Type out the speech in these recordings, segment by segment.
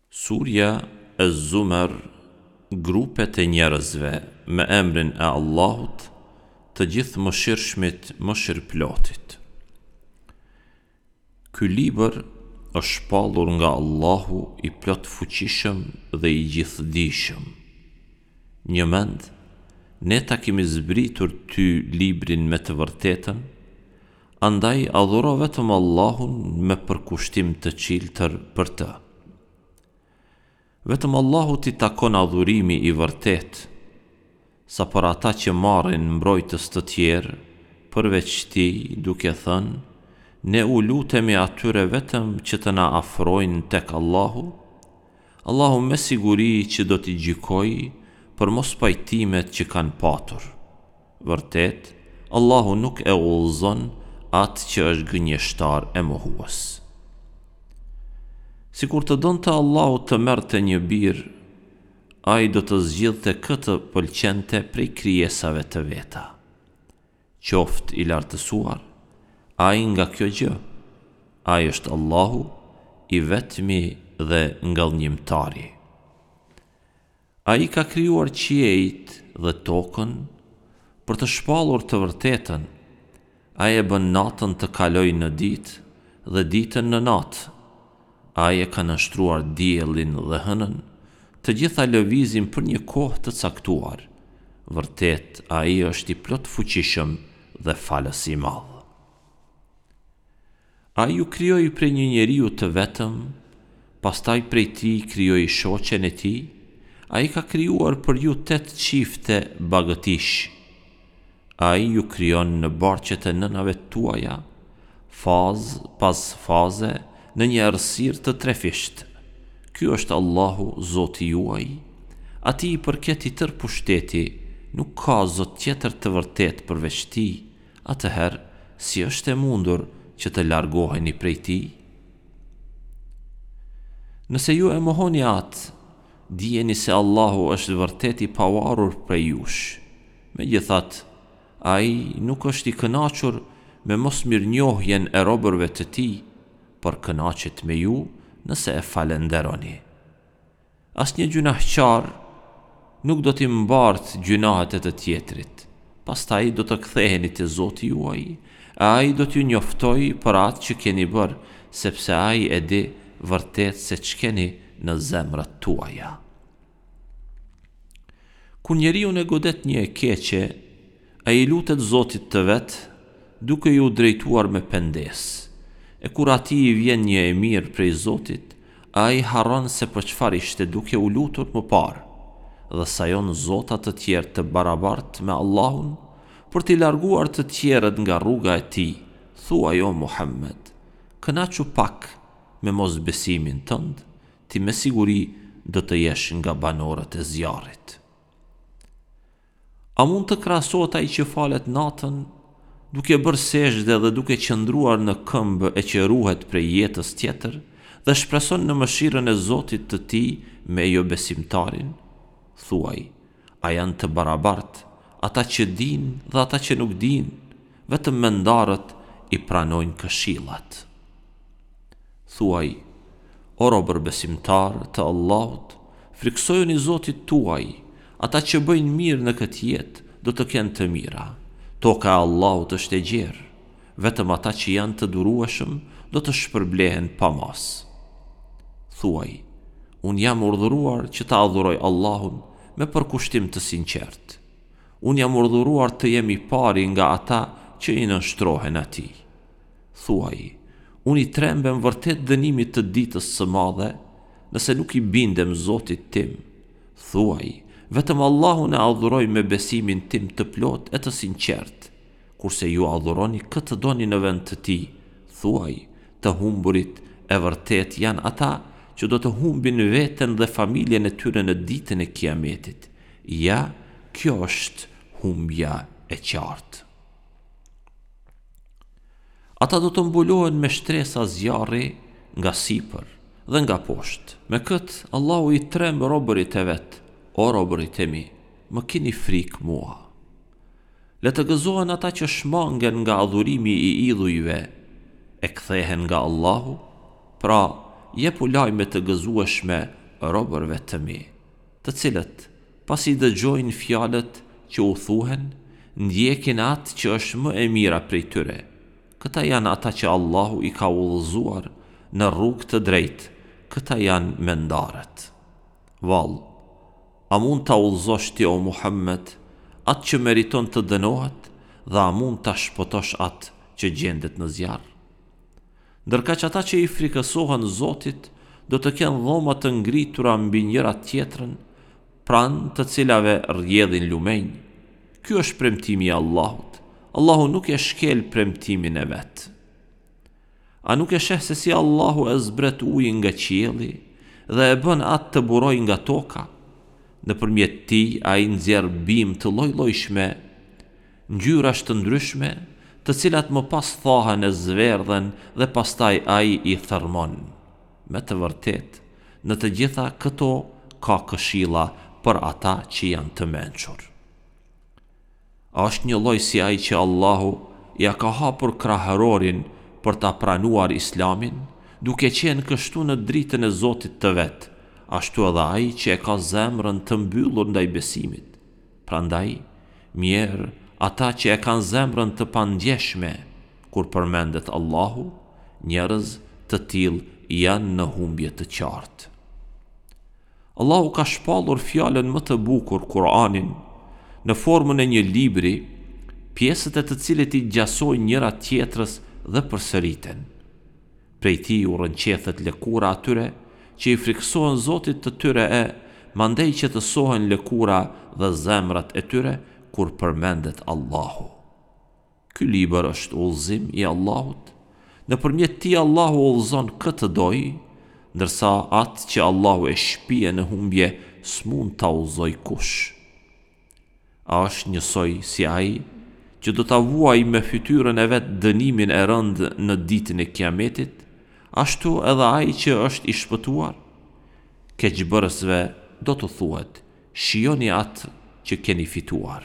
Surja e Zumar, grupet e njerëzve me emrin e Allahut, të gjithë mëshirshmit, mëshirëplotit. Ky libër është shpallur nga Allahu i plot fuqishëm dhe i gjithdijshëm. Një mend, ne ta kemi zbritur ty librin me të vërtetën, andaj adhuro vetëm Allahun me përkushtim të çiltër për të. Vetëm Allahut i takon adhurimi i vërtet, sa për ata që marrin mbrojtës të tjerë, përveç tij, duke thënë, ne u lutemi atyre vetëm që të na afrojnë tek Allahu, Allahu me siguri që do t'i gjykojë për mos pajtimet që kanë patur. Vërtet, Allahu nuk e udhëzon atë që është gënjeshtar e mohues. Sikur të donte Allahu të merrte një birë, ai do të zgjidhte këtë pëlqente prej krijesave të veta. Qoftë i lartësuar ai nga kjo gjë. Ai është Allahu i vetmi dhe ngallënjimtari. Ai ka krijuar qiejt dhe tokën për të shpallur të vërtetën. Ai e bën natën të kalojë në ditë dhe ditën në natë. Ai e ka nështruar diellin dhe hënën, të gjitha lëvizin për një kohë të caktuar. Vërtet, ai është i plot fuqishëm dhe falës i madh. Ai ju krijoi prej një njeriu të vetëm, pastaj prej tij krijoi shoqen e tij. Ai ka krijuar për ju 8 çifte bagëtish. Ai ju krijon në barqet e nënave tuaja, fazë pas faze, në një errësirë të trefisht. Ky është Allahu, Zoti juaj. Atij i përket i tërë pushteti, nuk ka Zot tjetër të vërtet përveç tij. Atëherë, si është e mundur që të largoheni prej tij? Nëse ju e mohoni atë, dijeni se Allahu është vërtet i pavarur prej jush. Megjithatë, ai nuk është i kënaqur me mosmirnjohjen e robërve të tij, por kënaqet me ju nëse e falenderoni. Asnjë gjunahçar nuk do t'i mbartë gjunahet e të tjetrit. Pastaj do të ktheheni te Zoti juaj, e ai do t'ju njoftoj për atë që keni bërë, sepse ai e di vërtet se ç'keni në zemrat tuaja. Kur njeriu e godet një e keqe, ai lutet Zotit të vet, duke ju drejtuar me pendes. E kur ati i vjen një e mirë prej Zotit, ai harron se për çfarë ishte duke u lutur më parë, dhe sajon zota të tjerë të barabartë me Allahun, për t'i larguar të tjerët nga rruga e tij. Thuaj o Muhammed, kënaqu pak me mosbesimin tënd, ti me siguri do të jesh nga banorët e zjarrit. A mund të krahasohet ai që falet natën, duke bërë sejdë dhe duke qëndruar në këmbë e që ruhet prej jetës tjetër dhe shpreson në mëshirën e Zotit të tij me jo besimtarin? Thuaj, a janë të barabartë ata që dinë dhe ata që nuk dinë? Vetëm mendarët i pranojnë këshillat. Thuaj, o robër besimtar të Allahut, friksojuni Zotit tuaj. Ata që bëjnë mirë në këtë jetë do të kenë të mira. Toka e Allahut është e gjerë, vetëm ata që janë të durueshëm do të shpërblehen pa mas. Thuaj, unë jam urdhëruar që ta adhuroj Allahun me përkushtim të sinqert. Unë jam urdhëruar të jem i pari nga ata që i nënshtrohen atij. Thuaj, unë i trembem vërtet dënimit të ditës së madhe, nëse nuk i bindem Zotit tim. Thuaj, vetëm Allahun e adhuroj me besimin tim të plot e të sinqert, kurse ju adhuroni këtë doni në vend të tij. Thuaj, të humburit e vërtet janë ata që do të humbin veten dhe familjen e tyre në ditën e Kiametit. Ja, kjo është humbja e qartë. Ata do të mbulohen me shtresa zjarri nga sipër dhe nga poshtë. Me këtë, Allahu i tremb robërit e vet. O robërit e mi, më keni frikë mua. Le të gëzohen ata që shmangen nga adhurimi i idhujve, e kthehen nga Allahu, pra jepu lajme të gëzueshme robërve të mi, të cilët, pasi dëgjojnë fjalët që u thuhen, ndjekin atë që është më e mira prej tyre. Këta janë ata që Allahu i ka udhëzuar në rrugë të drejtë, këta janë mendarët. Vallë, a mund ta udhëzosh ti o Muhammed atë që meriton të dënohet, dhe a mund ta shpotosh atë që gjendet në zjarr? Ndërka që ata që i frikësohen Zotit do të kenë dhoma të ngritura mbi njëra tjetrën, pranë të cilave rrjedhin lumenj. Ky është premtimi i Allahut. Allahu nuk e shkel premtimin e vet. A nuk e sheh se si Allahu e zbret ujin nga qielli dhe e bën atë të burojë nga toka? Nëpërmjet tij ai nxjerr bimë të lloj-llojshme, ngjyrash të ndryshme, të cilat më pas thahen e zverdhen dhe pastaj ai i thërmon. Me të vërtet, në të gjitha këto ka këshilla për ata që janë të mençur. A është një lloj si ai që Allahu ja ka hapur krahërorin për ta pranuar Islamin, duke qenë kështu në dritën e Zotit të vet, ashtu edhe ai që e ka zemrën të mbyllur ndaj besimit. Prandaj, mirë ata që e kanë zemrën të pandjeshme, kur përmendet Allahu, njerëz të tillë janë në humbje të qartë. Allahu ka shpallur fjalën më të bukur, Kur'anin, në formën e një libri, pjesët e të cilit i gjasojnë njëra tjetrës dhe përsëriten. Prej tij u rënqethet lëkura atyre që i frikësohen Zotit të tyre mandej që të sohen lëkura dhe zemrat e tyre kur përmendet Allahu. Ky libër është udhëzim i Allahut. Nëpërmjet tij Allahu udhëzon këtë doj, ndërsa atë që Allahu e shpije në humbje s'mund ta udhëzoj kush. A është njësoj si ai që do ta vuaj me fytyrën e vet dënimin e rëndë në ditën e Kiametit, ashtu edhe ai që është i shpëtuar? Keqbërësve do të thuhet, shijoni atë që keni fituar.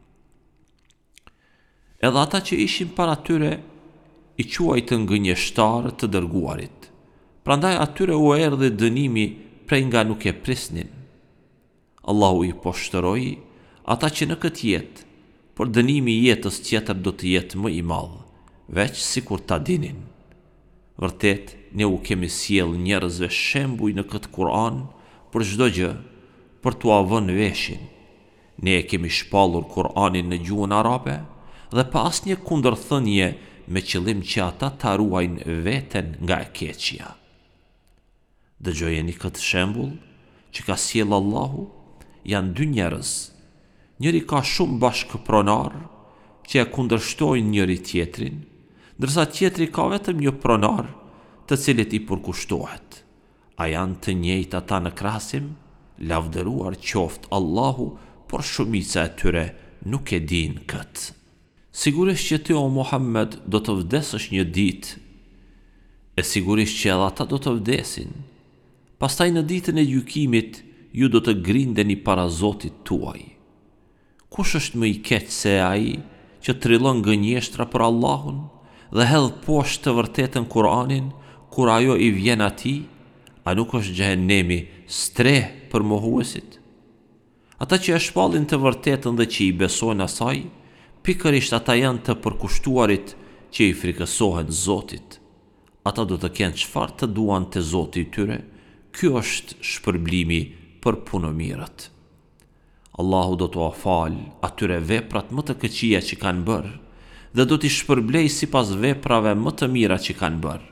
Edhe ata që ishin para tyre i quajtën gënjeshtarë të dërguarit. Prandaj atyre u erdhi dënimi prej nga nuk e prisnin. Allahu i poshtëroi ata që në këtë jetë, por dënimi i jetës tjetër do të jetë më i madh, veç sikur ta dinin. Vërtet, ne u kemi sjell njerëzve shembuj në këtë Kur'an për çdo gjë, për t'u vënë veshin. Ne e kemi shpallur Kur'anin në gjuhën arabe dhe pa asnjë kundërthënie, me qëllim që ata ta ruajnë veten nga e keqja. Dëgjojeni këtë shembull që ka sjell Allahu. Janë dy njerëz. Njëri ka shumë bashkëpronar që e kundërshtojnë njëri tjetrin, ndërsa tjetri ka vetëm një pronar të cilit i përkushtohet. A janë të njëjtë ata në krahasim? Lavdëruar qoftë Allahu, por shumica e tyre nuk e dinë këtë. Sigurisht që ti o Muhammed do të vdesësh një ditë, e sigurisht që edhe ata do të vdesin. Pastaj në ditën e gjykimit ju do të grindeni para Zotit tuaj. Kush është më i keq se ai që trillon gënjeshtra për Allahun dhe hedh poshtë të vërtetën Kur'anin kur ajo i vjen atij? A nuk është xhehenemi streh për mohuesit? Ata që e shpallin të vërtetën dhe që i besojnë asaj, pikërisht ata janë të përkushtuarit që i frikësohen Zotit. Ata do të kenë çfarë të duan te Zoti i tyre. Ky është shpërblimi për punëmirët. Allahu do t'u afal atyre veprat më të këqija që kanë bërë dhe do t'i shpërblej sipas veprave më të mira që kanë bërë.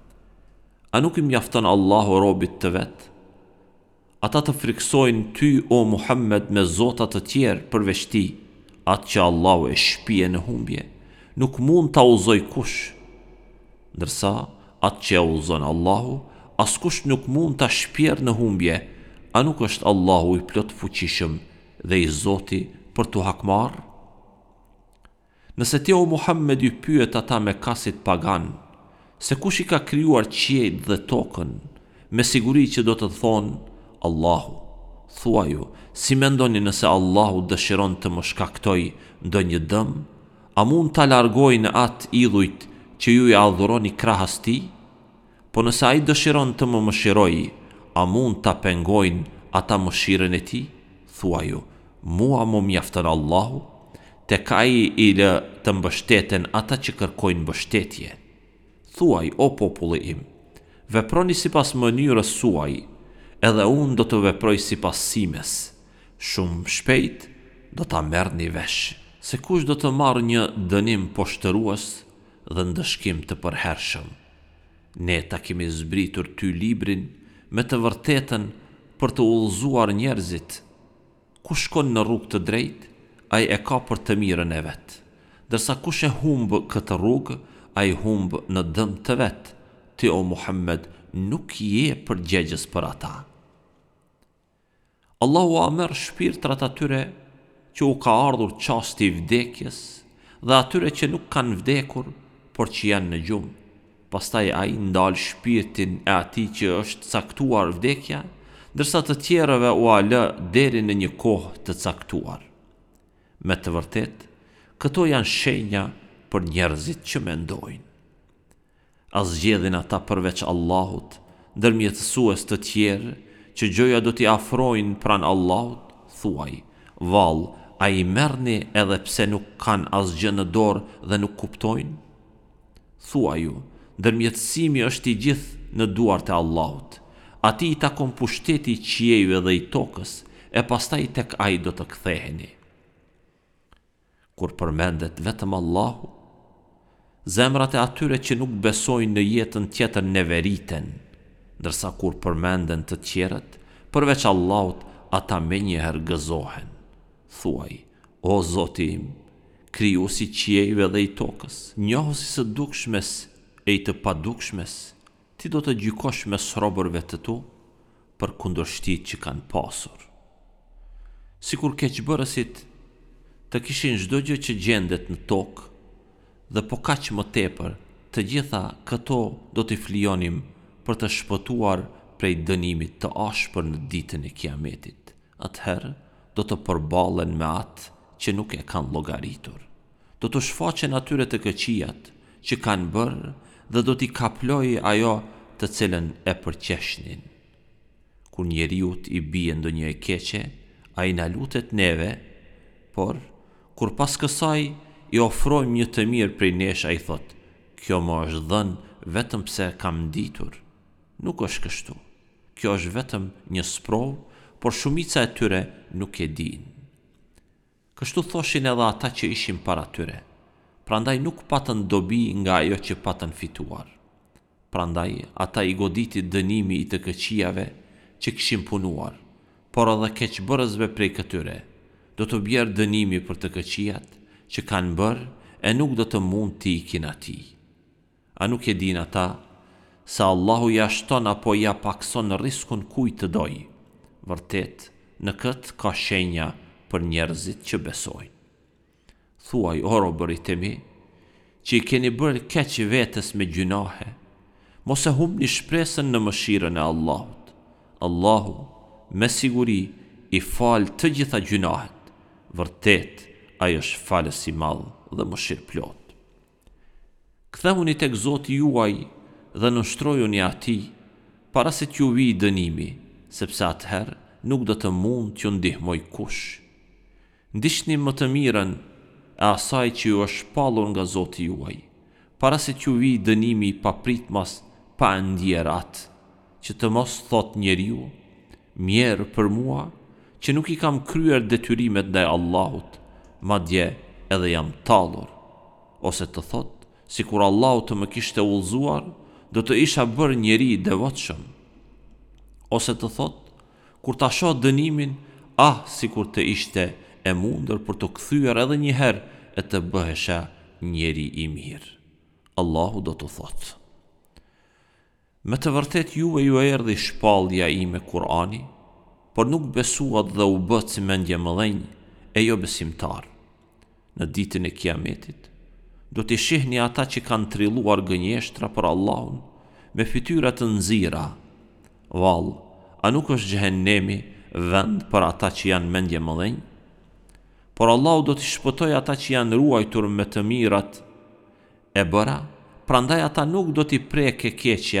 A nuk i mjafton Allahu robit të vet? Ata të friksojnë ty o Muhammed me zota të tjerë përveç ti, atë që Allahu e shpije në humbje, nuk mund ta udhëzoj kush. Ndërsa atë që e udhëzon Allahu, askush nuk mund ta shpjerë në humbje. A nuk është Allahu i plot fuqishëm dhe i Zoti për t'u hakmarrë? Nëse ti o Muhammed i pyet ata me kasit pagan, se kush i ka krijuar qiejt dhe tokën, me siguri që do të thonë Allahu. Thuaju, si mendoni nëse Allahu dëshiron të më shkaktoj ndonjë dëm, a mund ta largojë në atë idhujt që ju i adhuroni krahas tij? po nëse ai dëshiron të më mëshiroj, a mund ta pengojnë ata mëshirën e tij? Thuaj ju, mua më mjafton Allahu, tek ai i lë të mbështeten ata që kërkojnë mbështetje. Thuaj, o populli im, veproni sipas mënyrës suaj, edhe unë do të veproj sipas simes. Shumë shpejt do ta merrni vesh se kush do të marrë një dënim poshtërues dhe ndëshkim të përhershëm. Ne ta kemi zbritur ty librin me të vërtetën për të udhëzuar njerëzit. Kush shkon në rrugë të drejtë, ai e ka për të mirën e vet. Dërsa kush e humb këtë rrugë, ai humb në dëm të vet. Ti o Muhammed nuk je përgjegjës për ata. Allahu a merr shpirtrat atyre që u ka ardhur çasti i vdekjes dhe atyre që nuk kanë vdekur, por që janë në gjumë. Pastaj ai ndal shpirtin e atij që është caktuar vdekja, ndërsa të tjerëve u lë deri në një kohë të caktuar. Me të vërtetë, këto janë shenja për njerëzit që mendojnë. A zgjedhin ata përveç Allahut ndërmjetësues të tjerë që gjoja do t'i afrojnë pranë Allahut? Thuaj, vallë, a i merrni edhe pse nuk kanë asgjë në dorë dhe nuk kuptojnë? Thuaj ju, ndërmjetësimi është i gjithë në duart e Allahut. Atij i takon pushteti i qiejve dhe i tokës, e pastaj tek ai do të ktheheni. Kur përmendet vetëm Allahu, zemrat e atyre që nuk besojnë në jetën tjetër neveriten, ndërsa kur përmenden të tjerët, përveç Allahut, ata menjëherë gëzohen. Thuaj, o Zoti im, krijuesi i qiejve dhe i tokës, njohuesi së dukshmes e i të padukshmes, ti do të gjykosh mes robërve të tu për kundërshtitë që kanë pasur. Sikur keqbërësit të kishin çdo gjë që gjendet në tokë, dhe po kaq më tepër, të gjitha këto do t'i flijonim për të shpëtuar prej dënimit të ashpër në ditën e Kiametit. Atëherë do të përballen me atë që nuk e kanë llogaritur. Do të shfaqen atyre të këqijat që kanë bërë dhe do t'i kaplojë ajo të cilën e përqeshnin. Kur njeriut i bie ndonjë e keqe, ai na lutet neve, por kur pas kësaj i ofrojmë një të mirë prej nesh, ai thot, kjo më është dhënë vetëm pse kam ditur. Nuk është kështu. Kjo është vetëm një sprovë, por shumica e tyre nuk e dinë. Kështu thoshin edhe ata që ishin para tyre. Prandaj nuk patën dobi nga ajo që patën fituar. Prandaj ata i goditi dënimi i të këqijave që kishin punuar, por edhe keqbërësve prej këtyre do të bjerë dënimi për të këqijat që kanë bërë e nuk do të mund t'i ikin atij. A nuk e din ata se Allahu ja shton apo ja pakson riskun kujt të doj? Vërtet, në këtë ka shenja për njerëzit që besojnë. Thuaj, o robërit e mi, që i keni bërë keq vetes me gjunahe, mos e humbni shpresën në mëshirën e Allahut. Allahu, me siguri, i fal të gjitha gjunahet. Vërtet, ai është falës i madh dhe mëshirëplot. Kthehuni tek Zoti juaj dhe nënshtrojuni atij para se t'ju vijë dënimi, sepse atëherë nuk do të mund t'ju ndihmoj kush. Ndiqni më të mirën e asaj që ju është shpallur nga Zoti juaj, para se t'ju vijë dënimi i papritmas pa ndjer atë, që të mos thot njeriu, mjerë për mua, që nuk i kam kryer detyrimet ndaj Allahut, madje edhe jam tallur, ose të thot, sikur Allahu të më kishte udhëzuar, do të isha bërë njeri i devotshëm. Ose të thot, kur ta shoh dënimin, sikur të ishte e mundur për të kthyer edhe një herë e të bëhesha njeri i mirë. Allahu do të thot, me të vërtet juve ju erdhi shpallja ime Kur'ani, por nuk besuat dhe u bët si mendje mëdhenj e jo besimtar. Në ditën e Kiametit, do t'i shihni ata që kanë trilluar gënjeshtra për Allahun me fytyra të nxira. Vallë, a nuk është xhehenemi vend për ata që janë mendje mëdhenj? Por Allahu do t'i shpëtoj ata që janë ruajtur me të mirat e bëra, prandaj ata nuk do t'i preke keqja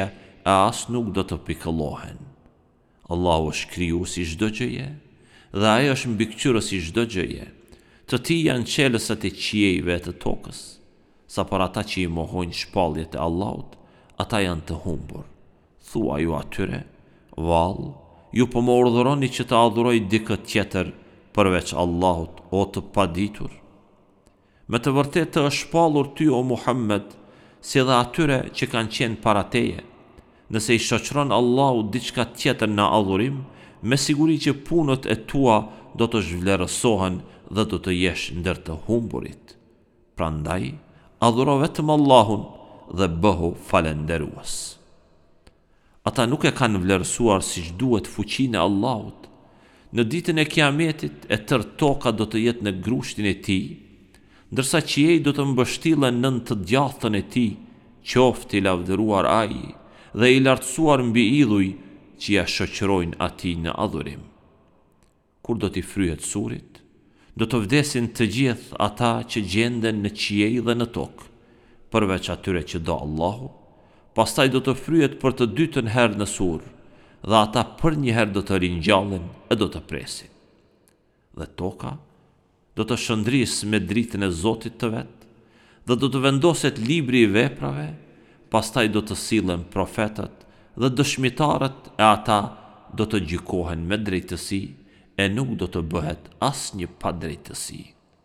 e as nuk do të pikëllohen. Allahu është krijuesi i çdo gjëje dhe ai është mbikëqyrës i çdo gjëje. Të tij janë qelësat e qiejve e të tokës. Sa për ata që i mohojnë shpalljet e Allahut, ata janë të humbur. Thua ju atyre, vallë, ju po më urdhëroni që të adhuroj dikë tjetër përveç Allahut, o të paditur. Me të vërtetë të është shpallur ty o Muhammed, si dhe atyre që kanë qenë para teje. Nëse i shoqëron Allahu diçka tjetër në adhurim, me siguri që punët e tua do të zhvlerësohen dhe do të jesh ndër të humburit. Prandaj, adhuro vetëm Allahun dhe bëhu falendërues. Ata nuk e kanë vlerësuar siç duhet fuqinë e Allahut. Në ditën e Kiametit e tërë toka do të jetë në grushtin e tij, ndërsa qiej do të mbështillen nën të djathën e tij, qoftë i lavdëruar ai dhe i lartësuar mbi idhuj që ja shoqërojnë atij në adhurim. Kur do t'i fryhet surit, do të vdesin të gjithë ata që gjenden në qiej dhe në tokë, përveç atyre që do Allahu. Pastaj do të fryhet për të dytën herë në sur, dhe ata për një herë do të ringjallen e do të presin. Dhe toka do të shëndris me dritën e Zotit të vet, dhe do të vendoset libri i veprave, pastaj do të sillen profetët dhe dëshmitarët e ata do të gjykohen me drejtësi e nuk do të bëhet asnjë padrejtësi.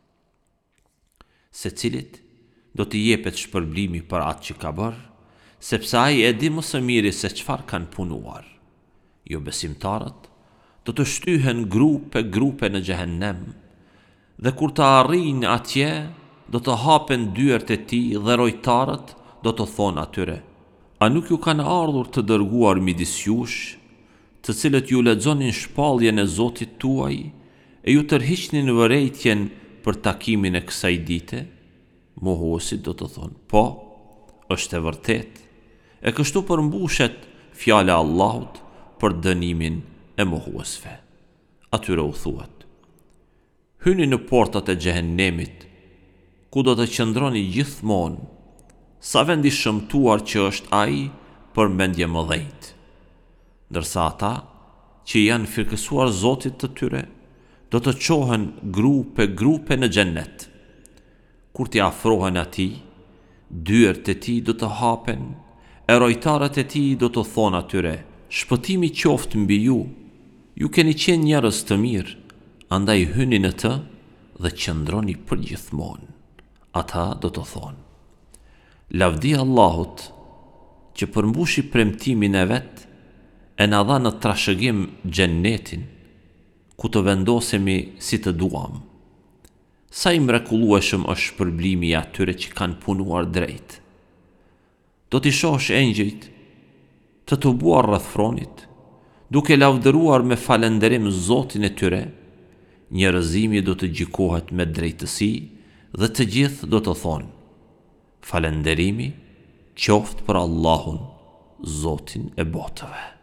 Secilit do t'i jepet shpërblimi për atë që ka bërë, sepse ai e di më së miri se çfarë kanë punuar. Jo besimtarët do të shtyhen grupe në xhehenem, dhe kur të arrijnë atje, do të hapen dyert e tij dhe rojtarët do të thonë atyre: a nuk ju kanë ardhur të dërguar midis jush, të cilët ju lexonin shpalljen e Zotit tuaj e ju tërhiqnin vërejtjen për takimin e kësaj dite? Mohuesit do të thonë: po, është e vërtetë. E kështu përmbushet fjala e Allahut për dënimin e mohuesve. Atyre u thuhet: hyni në portat e xhehenemit, ku do të qëndroni gjithmonë, sa vend i shëmtuar që është ai për mendje mëdhejt. Ndërsa ata që janë firkësuar Zotit të tyre, do të qohen grupe në xhennet. Kur t'i afrohen atij, dyert e tij do të hapen, e rojtarët e tij do të thonë atyre: shpëtimi qoftë mbi ju, ju keni qenë njerëz të mirë, andaj hyni në të dhe qëndroni përgjithmonë. Ata do të thonë: lavdi Allahut që përmbushi premtimin e vet e na dha në trashëgim xhennetin, ku të vendosemi si të duam. Sa i mrekullueshëm është shpërblimi i atyre që kanë punuar drejt. Do t'i shohësh engjëjt të buar rreth fronit, duke lavdëruar me falënderim Zotin e tyre. Njerëzimi do të gjykohet me drejtësi dhe të gjithë do të thonë: falënderimi qoftë për Allahun, Zotin e botëve.